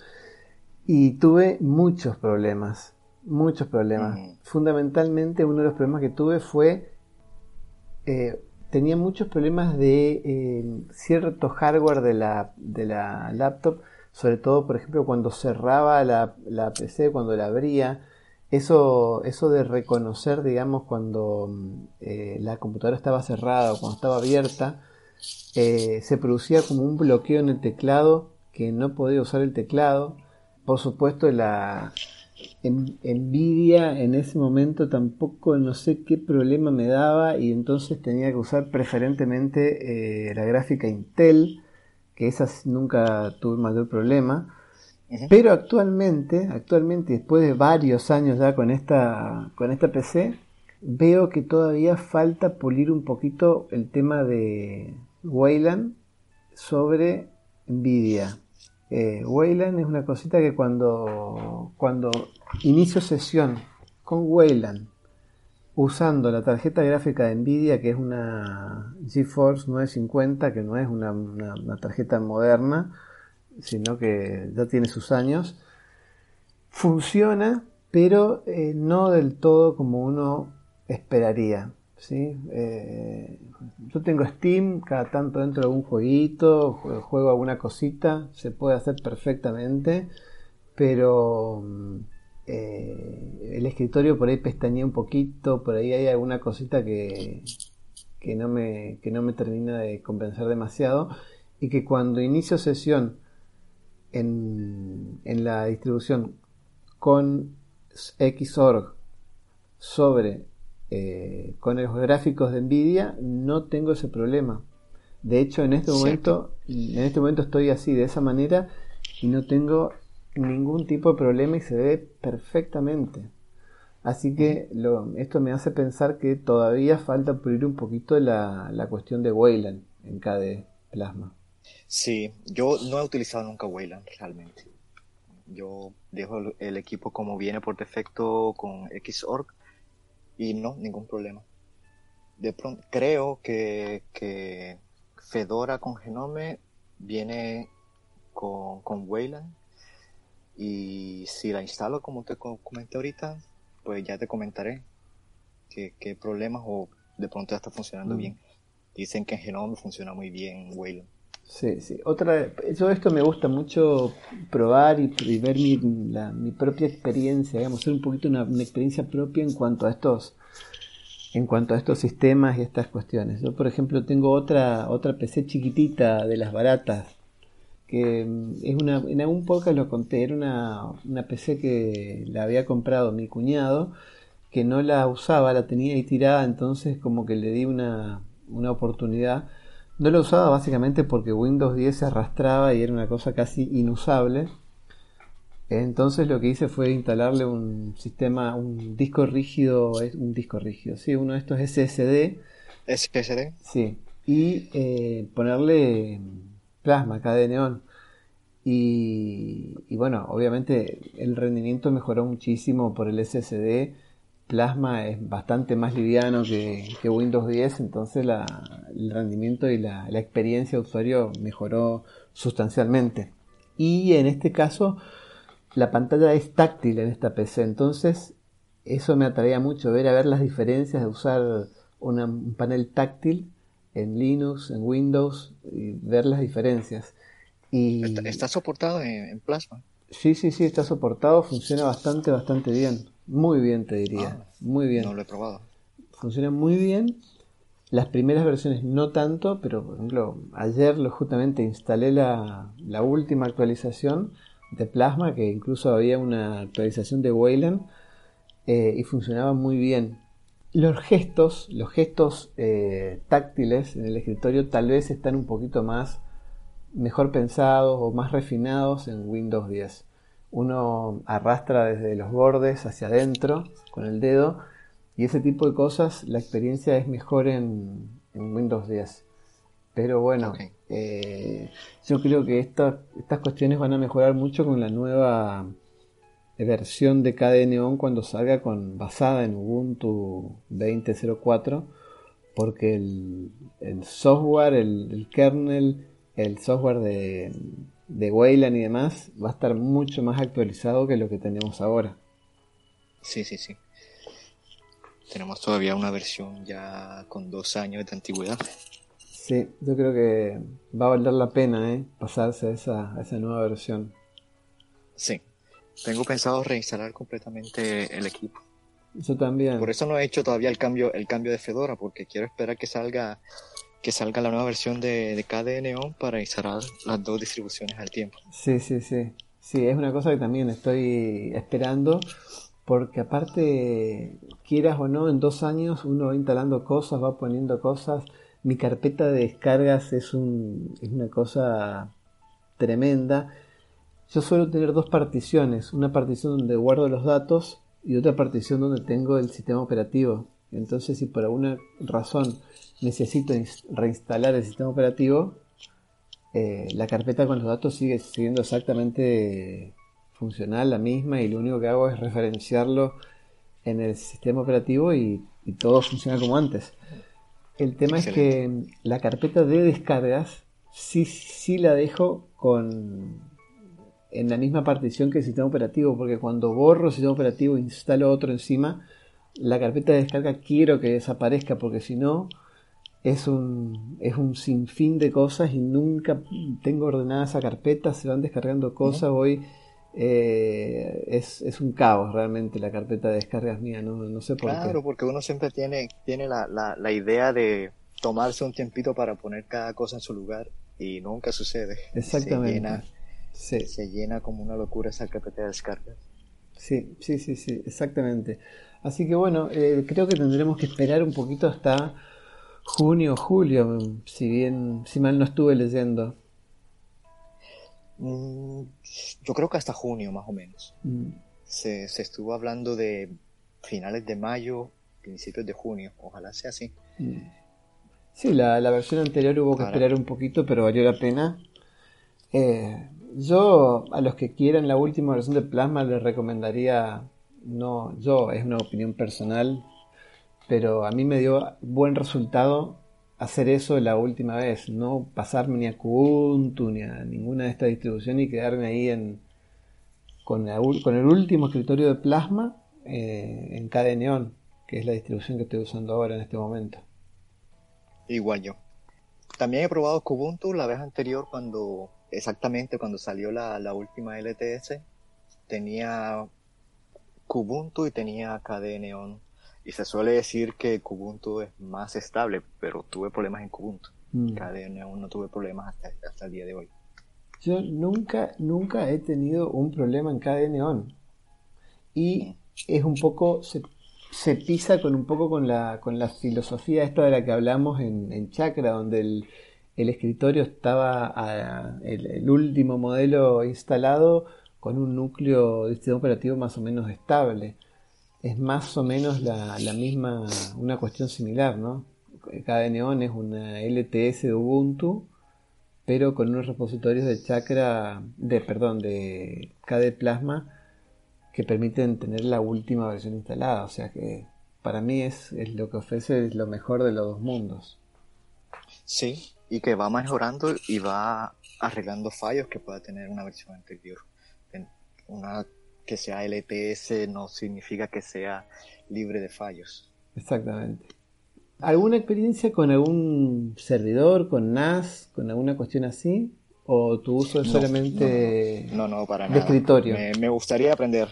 y tuve muchos problemas, muchos problemas. Mm, Fundamentalmente uno de los problemas que tuve fue eh, tenía muchos problemas de eh, cierto hardware de la, de la laptop, sobre todo, por ejemplo, cuando cerraba la, la P C, cuando la abría. Eso, eso de reconocer, digamos, cuando eh, la computadora estaba cerrada o cuando estaba abierta, eh, se producía como un bloqueo en el teclado que no podía usar el teclado. Por supuesto, la, en, Nvidia en ese momento tampoco no sé qué problema me daba y entonces tenía que usar preferentemente eh, la gráfica Intel, que esas nunca tuve mayor problema. uh-huh. Pero actualmente, actualmente después de varios años ya con esta, con esta P C, veo que todavía falta pulir un poquito el tema de Wayland sobre Nvidia. Eh, Wayland es una cosita que cuando, cuando inicio sesión con Wayland usando la tarjeta gráfica de Nvidia, que es una GeForce novecientos cincuenta, que no es una, una, una tarjeta moderna, sino que ya tiene sus años, funciona, pero eh, no del todo como uno esperaría. ¿Sí? Eh, yo tengo Steam, cada tanto dentro de algún jueguito, juego alguna cosita, se puede hacer perfectamente, pero eh, el escritorio por ahí pestañea un poquito, por ahí hay alguna cosita que, que, no me, que no me termina de convencer demasiado, y que cuando inicio sesión en, en la distribución con Xorg sobre eh, con los gráficos de Nvidia, no tengo ese problema. De hecho, en este Cierto. momento, en este momento estoy así, de esa manera, y no tengo ningún tipo de problema y se ve perfectamente. Así Uh-huh. que lo, esto me hace pensar que todavía falta pulir un poquito la, la cuestión de Wayland en K D E Plasma. Sí, yo no he utilizado nunca Wayland realmente. Yo dejo el, el equipo como viene por defecto con Xorg y no, ningún problema. De pronto, creo que, que Fedora con Genome viene con, con Wayland y si la instalo como te comenté ahorita, pues ya te comentaré qué, qué problemas o de pronto ya está funcionando Mm. bien. Dicen que en Genome funciona muy bien Wayland. Sí, sí. Otra, yo esto me gusta mucho probar y, y ver mi, la- mi propia experiencia, digamos, hacer un poquito una, una experiencia propia en cuanto a estos, en cuanto a estos sistemas y estas cuestiones. Yo, por ejemplo, tengo otra, otra P C chiquitita de las baratas, que mm, es una, en algún podcast lo conté, era una, una P C que la había comprado mi cuñado, que no la usaba, la tenía ahí tirada, entonces como que le di una, una oportunidad. No la usaba básicamente porque Windows diez se arrastraba y era una cosa casi inusable. Entonces lo que hice fue instalarle un sistema, un disco rígido, es- un disco rígido, sí, uno de estos S S D, ¿S S D? sí, y eh, ponerle plasma, K D neón. Y, y bueno, obviamente el rendimiento mejoró muchísimo por el S S D. Plasma es bastante más liviano que, que Windows diez, entonces la, el rendimiento y la, la experiencia de usuario mejoró sustancialmente. Y en este caso, la pantalla es táctil en esta P C, entonces eso me atraía mucho, ver a ver las diferencias de usar una- un panel táctil en Linux, en Windows, y ver las diferencias. Está, Y está soportado en, en Plasma. sí, sí, sí, está soportado, funciona bastante, bastante bien. Muy bien, te diría. Ah, Muy no bien. lo he probado. Funciona muy bien. Las primeras versiones no tanto, pero por ejemplo, ayer lo, justamente instalé la, la última actualización de Plasma, que incluso había una actualización de Wayland, eh, y funcionaba muy bien. Los gestos, los gestos eh, táctiles en el escritorio tal vez están un poquito más mejor pensados o más refinados en Windows diez. Uno arrastra desde los bordes hacia adentro con el dedo y ese tipo de cosas, la experiencia es mejor en, en Windows diez. Pero Ok. bueno, eh, yo creo que esta- estas cuestiones van a mejorar mucho con la nueva versión de K D E Neon cuando salga con, basada en Ubuntu veinte cero cuatro, porque el, el software, el, el kernel, el software de, de Wayland y demás va a estar mucho más actualizado que lo que tenemos ahora. Sí, sí, sí. Tenemos todavía una versión ya con dos años de antigüedad. Sí, yo creo que va a valer la pena, ¿eh? Pasarse a esa, a esa nueva versión. Sí. Tengo pensado reinstalar completamente el equipo. Yo Por también. eso no he hecho todavía el cambio, el cambio de Fedora, porque quiero esperar que salga, que salga la nueva versión de, de K D E Neon para instalar las dos distribuciones al tiempo. Sí, sí, sí. Sí, es una cosa que también estoy esperando, porque aparte, quieras o no, en dos años uno va instalando cosas, va poniendo cosas. Mi carpeta de descargas es, un, es una cosa tremenda. Yo suelo tener dos particiones, una partición donde guardo los datos y otra partición donde tengo el sistema operativo. Entonces, si por alguna razón necesito ins- reinstalar el sistema operativo, eh, la carpeta con los datos sigue siendo exactamente funcional, la misma, y lo único que hago es referenciarlo en el sistema operativo y, y todo funciona como antes. El tema es Excelente. que la carpeta de descargas sí, sí la dejo con en la misma partición que el sistema operativo, porque cuando borro el sistema operativo e instalo otro encima, la carpeta de descarga quiero que desaparezca, porque si no es un, es un sinfín de cosas y nunca tengo ordenada esa carpeta, se van descargando Ujú. cosas, hoy eh, es, es un caos realmente la carpeta de descargas mía, no, no sé por qué. Claro, porque uno siempre tiene, tiene la, la, la idea de tomarse un tiempito para poner cada cosa en su lugar y nunca sucede. Y se Exactamente, llena, sí, se llena como una locura esa carpeta de descarga. sí, sí, sí, sí, exactamente. Así que bueno, eh, creo que tendremos que esperar un poquito hasta junio o julio, si bien, si mal no estuve leyendo. Mm, yo creo que hasta junio más o menos. Mm, Se, se estuvo hablando de finales de mayo, principios de junio. Ojalá sea así. mm. Sí, la, la versión anterior hubo que Para, esperar un poquito, pero valió la pena. Eh, yo, a los que quieran la última versión de Plasma, les recomendaría, no, yo, es una opinión personal, pero a mí me dio buen resultado hacer eso la última vez, no pasarme ni a Kubuntu ni a ninguna de estas distribuciones y quedarme ahí en, con, la ul- con el último escritorio de Plasma eh, en K D E Neon, que es la distribución que estoy usando ahora en este momento. igual yo. También he probado Kubuntu la vez anterior cuando, exactamente cuando salió la, la última L T S, tenía Kubuntu y tenía K D E Neon. Y se suele decir que Kubuntu es más estable, pero tuve problemas en Kubuntu. Mm. K D E Neon no tuve problemas hasta, hasta el día de hoy. Yo nunca, nunca he tenido un problema en K D E Neon. Y mm. es un poco, se, se pisa con un poco con la, con la filosofía esta de la que hablamos en, en Chakra, donde el, el escritorio estaba a, el, el último modelo instalado con un núcleo de sistema operativo más o menos estable. Es más o menos la, la misma, una cuestión similar, ¿no? K D E Neon es una L T S de Ubuntu, pero con unos repositorios de Chakra, de, perdón, de K D E Plasma, que permiten tener la última versión instalada. O sea que para mí es, es lo que ofrece es lo mejor de los dos mundos. Sí, y que va mejorando y va arreglando fallos que pueda tener una versión anterior. Una que sea L T S no significa que sea libre de fallos. Exactamente. ¿Alguna experiencia con algún servidor, con N A S, con alguna cuestión así? ¿O tu uso es no, solamente no, no, no, no para de nada. escritorio? Me, me gustaría aprender.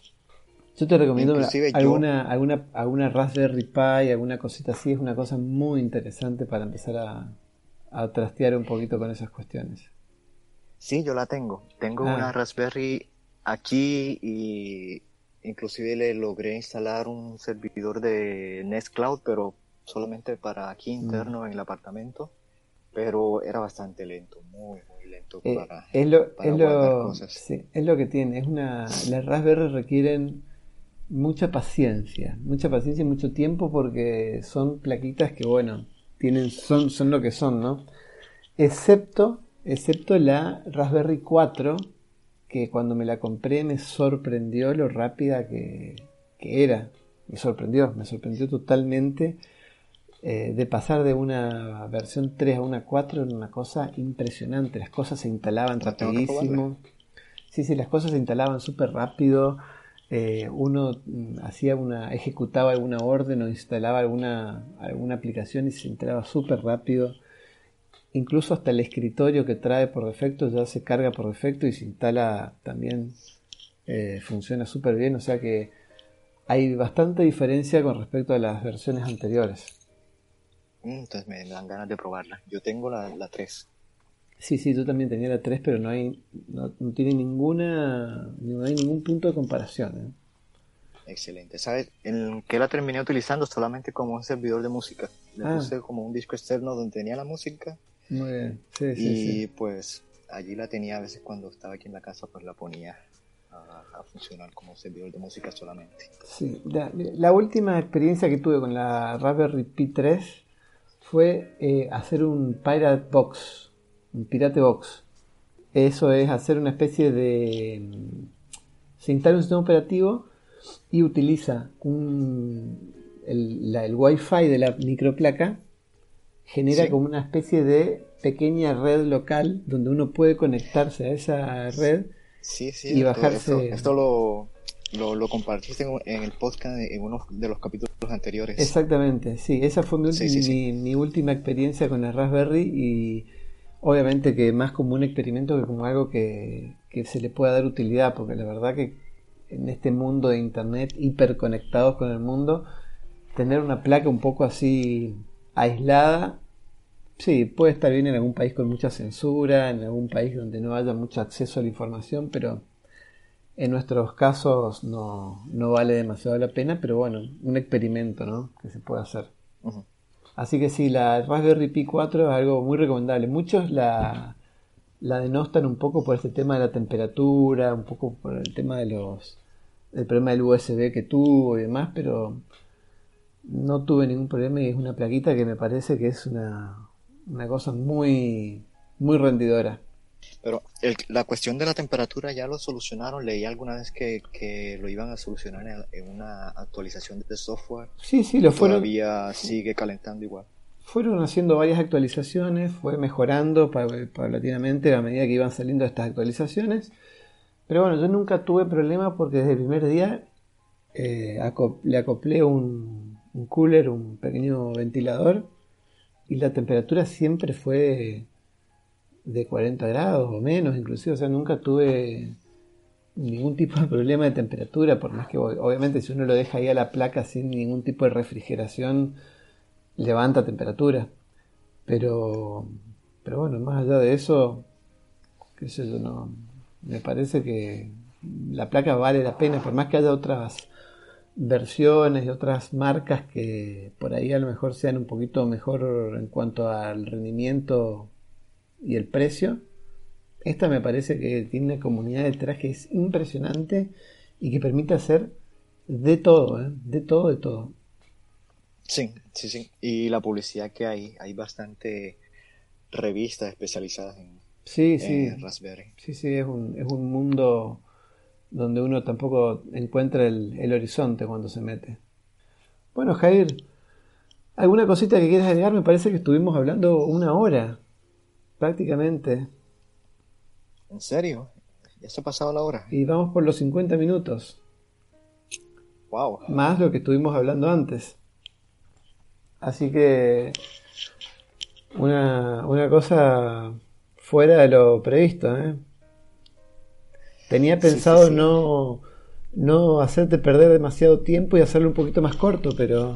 Yo te recomiendo Inclusive alguna, yo... alguna, alguna Raspberry Pi, alguna cosita así. Es una cosa muy interesante para empezar a, a trastear un poquito con esas cuestiones. Sí, yo la tengo. Tengo ah. una Raspberry aquí y inclusive le logré instalar un servidor de Nextcloud, pero solamente para aquí interno mm. en el apartamento. Pero era bastante lento, muy, muy lento eh, para, es lo, para es guardar lo, cosas. Sí, es lo que tiene. Es una, las Raspberry requieren mucha paciencia, mucha paciencia y mucho tiempo porque son plaquitas que, bueno, tienen, son, son lo que son, ¿no? Excepto, excepto la Raspberry cuatro, que cuando me la compré me sorprendió lo rápida que, que era. Me sorprendió, me sorprendió totalmente. Eh, de pasar de una versión tres a una cuatro era una cosa impresionante. Las cosas se instalaban No, rapidísimo. Sí, sí, las cosas se instalaban súper rápido. Eh, uno mm, hacía una, ejecutaba alguna orden o instalaba alguna, alguna aplicación y se instalaba súper rápido. Incluso hasta el escritorio que trae por defecto ya se carga por defecto y se instala también, eh, funciona súper bien. O sea que hay bastante diferencia con respecto a las versiones anteriores. Entonces me dan ganas de probarla. Yo tengo la, la tres. Sí, sí, yo también tenía la tres, pero no hay no, no tiene ninguna no hay ningún punto de comparación, ¿eh? Excelente. ¿Sabes? En que la terminé utilizando solamente como un servidor de música. Le ah. puse como un disco externo donde tenía la música. Muy bien. Sí, y sí, sí. pues allí la tenía a veces cuando estaba aquí en la casa, pues la ponía a, a funcionar como servidor de música solamente. Sí. La, la última experiencia que tuve con la Raspberry Pi tres fue eh, hacer un Pirate Box, un Pirate Box. Eso es hacer una especie de... Se instala un sistema operativo y utiliza un, el, la, el Wi-Fi de la microplaca, genera sí. como una especie de pequeña red local donde uno puede conectarse a esa red sí, sí, y bajarse... Esto, esto lo, lo, lo compartiste en, en el podcast en uno de los capítulos anteriores. Exactamente, sí, esa fue mi, sí, sí, sí. mi, mi última experiencia con la Raspberry y obviamente que más como un experimento que como algo que, que se le pueda dar utilidad, porque la verdad que en este mundo de internet hiperconectados con el mundo, tener una placa un poco así aislada, sí, puede estar bien en algún país con mucha censura, en algún país donde no haya mucho acceso a la información, pero en nuestros casos no, no vale demasiado la pena, pero bueno, un experimento, ¿no? Que se puede hacer. Uh-huh. Así que sí, la Raspberry Pi cuatro es algo muy recomendable. Muchos la, la denostan un poco por este tema de la temperatura, un poco por el tema de los el problema del U S B que tuvo y demás, pero no tuve ningún problema y es una plaquita que me parece que es una, una cosa muy, muy rendidora. Pero el, la cuestión de la temperatura ya lo solucionaron. Leí alguna vez que, que lo iban a solucionar en, en una actualización de software. Sí, sí, lo fueron. Todavía sigue calentando igual. Fueron haciendo varias actualizaciones, fue mejorando paulatinamente a medida que iban saliendo estas actualizaciones. Pero bueno, yo nunca tuve problema porque desde el primer día eh, acop- le acoplé un, un cooler, un pequeño ventilador, y la temperatura siempre fue de cuarenta grados o menos, inclusive, o sea, nunca tuve ningún tipo de problema de temperatura, por más que obviamente si uno lo deja ahí a la placa sin ningún tipo de refrigeración, levanta temperatura. Pero, pero bueno, más allá de eso, qué sé yo, no, me parece que la placa vale la pena, por más que haya otras versiones y otras marcas que por ahí a lo mejor sean un poquito mejor en cuanto al rendimiento y el precio. Esta me parece que tiene una comunidad detrás que es impresionante y que permite hacer de todo, ¿eh? De todo, de todo. Sí, sí, sí. Y la publicidad que hay, hay bastante revistas especializadas en, Sí, en sí, Raspberry. sí, sí, es un, es un mundo donde uno tampoco encuentra el, el horizonte cuando se mete. Bueno, Jair, ¿alguna cosita que quieras agregar? Me parece que estuvimos hablando una hora, prácticamente, ¿En serio? ¿Ya se ha pasado la hora? y vamos por los cincuenta minutos, Wow. más lo que estuvimos hablando antes. Así que una, una cosa fuera de lo previsto, ¿eh? Tenía Sí, sí, pensado sí. no, no hacerte perder demasiado tiempo y hacerlo un poquito más corto, pero,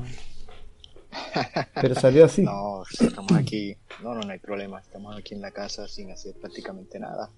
pero salió así. No, estamos aquí. No, no, no hay problema. Estamos aquí en la casa sin hacer prácticamente nada.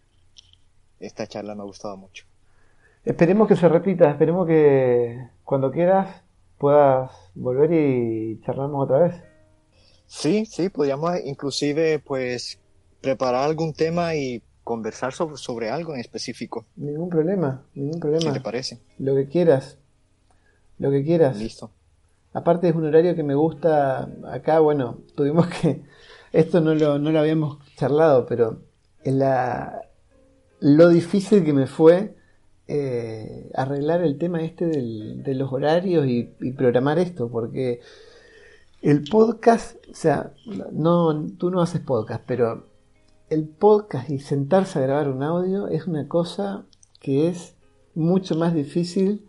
Esta charla me ha gustado mucho. Esperemos que se repita, esperemos que cuando quieras puedas volver y charlamos otra vez. Sí, sí, podríamos inclusive pues preparar algún tema y conversar sobre, sobre algo en específico, Ningún problema, ningún si te problema. parece. Lo que quieras, lo que quieras. Listo. Aparte es un horario que me gusta. Acá, bueno, tuvimos que... Esto no lo, no lo habíamos charlado, pero en la, lo difícil que me fue eh, arreglar el tema este del, de los horarios y, y programar esto, porque el podcast, o sea, no, tú no haces podcast, pero el podcast y sentarse a grabar un audio es una cosa que es mucho más difícil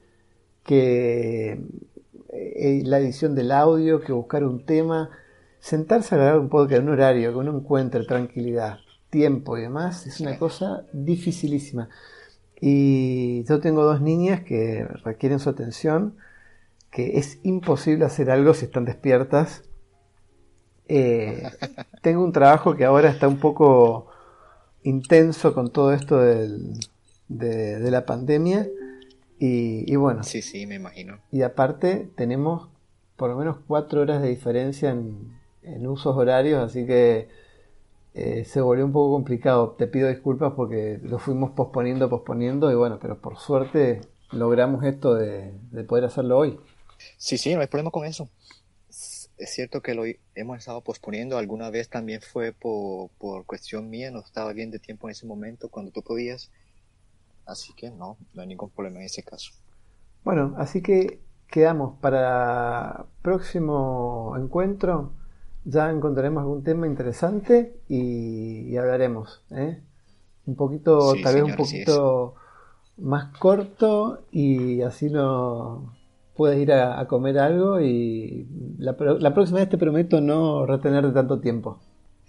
que eh, la edición del audio, que buscar un tema. Sentarse a grabar un podcast en un horario que uno encuentre tranquilidad, tiempo y demás es Sí. una cosa dificilísima. Y yo tengo dos niñas que requieren su atención, que es imposible hacer algo si están despiertas. Eh, tengo un trabajo que ahora está un poco intenso con todo esto del, de, de la pandemia y, y bueno, Sí, sí, me imagino. y aparte tenemos por lo menos cuatro horas de diferencia en, en usos horarios, así que eh, se volvió un poco complicado. Te pido disculpas porque lo fuimos posponiendo, posponiendo y bueno, pero por suerte logramos esto de, de poder hacerlo hoy. Sí, sí, no hay problema con eso. Es es cierto que lo hemos estado posponiendo. Alguna vez también fue por, por cuestión mía, no estaba bien de tiempo en ese momento cuando tú podías. Así que no, no hay ningún problema en ese caso. Bueno, así que quedamos para próximo encuentro. Ya encontraremos algún tema interesante y, y hablaremos, ¿eh? Un poquito, Sí, tal vez un señor, así es. poquito más corto y así no puedes ir a, a comer algo y la, pro- la próxima vez te prometo no retenerte tanto tiempo.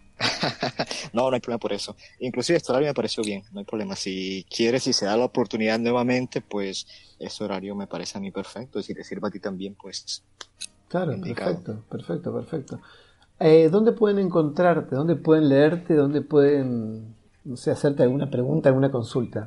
No, no hay problema por eso. Inclusive este horario me pareció bien, no hay problema. Si quieres, si se da la oportunidad nuevamente, pues ese horario me parece a mí perfecto. Si te sirve a ti también, pues Claro, indicado. perfecto, perfecto, perfecto. Eh, ¿dónde pueden encontrarte? ¿Dónde pueden leerte? ¿Dónde pueden, no sé, hacerte alguna pregunta, alguna consulta?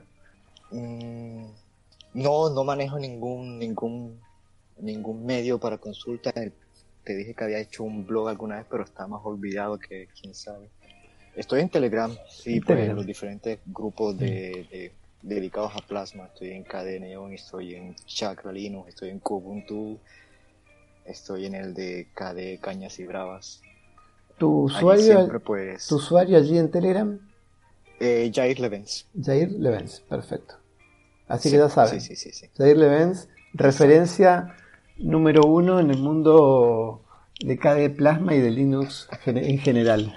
Mm, no, no manejo ningún, ningún, ningún medio para consulta. Te dije que había hecho un blog alguna vez, pero está más olvidado que quién sabe. Estoy en Telegram, sí, En pues en Telegram. los diferentes grupos de, de- dedicados a Plasma. Estoy en K D Neon, estoy en Chakra Linux, estoy en Kubuntu, estoy en el de K D Cañas y Bravas. ¿Tu Allí usuario, siempre tu pues usuario allí en Telegram? eh, Jair Levens. Jair Levens, perfecto. Así que Sí, ya sí, saben, sí, sí, sí. Jair Levens, Exacto. referencia número uno en el mundo de K D E Plasma y de Linux gene- en general.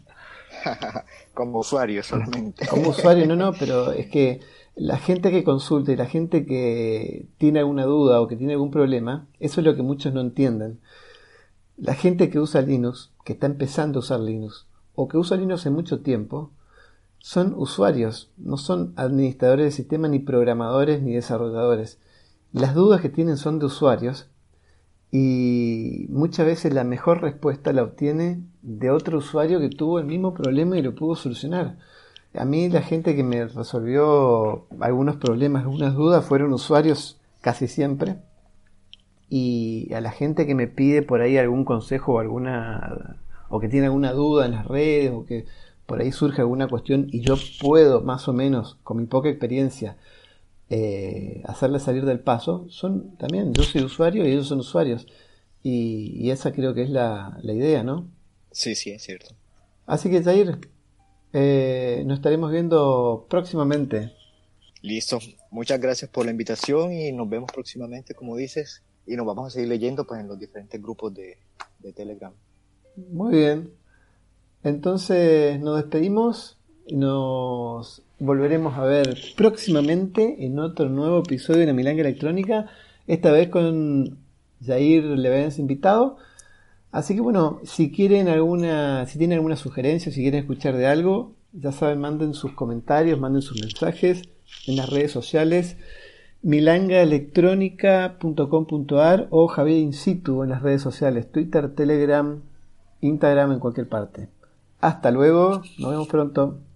Como usuario solamente. Como usuario, no, no, pero es que la gente que consulta y la gente que tiene alguna duda o que tiene algún problema, eso es lo que muchos no entienden. La gente que usa Linux que está empezando a usar Linux o que usa Linux hace mucho tiempo son usuarios, no son administradores de sistema, ni programadores, ni desarrolladores. Las dudas que tienen son de usuarios y muchas veces la mejor respuesta la obtiene de otro usuario que tuvo el mismo problema y lo pudo solucionar. A mí la gente que me resolvió algunos problemas, algunas dudas, fueron usuarios casi siempre. Y a la gente que me pide por ahí algún consejo o alguna o que tiene alguna duda en las redes o que por ahí surge alguna cuestión y yo puedo más o menos con mi poca experiencia eh, hacerle salir del paso, son también, yo soy usuario y ellos son usuarios y, y esa creo que es la, la idea, ¿no? Sí, sí, es cierto. Así que Jair, eh, nos estaremos viendo próximamente. Listo, muchas gracias por la invitación y nos vemos próximamente, como dices, y nos vamos a seguir leyendo pues en los diferentes grupos de, de Telegram. Muy bien. Entonces nos despedimos y nos volveremos a ver próximamente en otro nuevo episodio de la Milanga Electrónica, esta vez con Jair Levens invitado. Así que bueno, si quieren alguna, si tienen alguna sugerencia, si quieren escuchar de algo, ya saben, manden sus comentarios, manden sus mensajes en las redes sociales milanga electrónica punto com punto a r o Javier In Situ en las redes sociales, Twitter, Telegram, Instagram, en cualquier parte. Hasta luego, nos vemos pronto.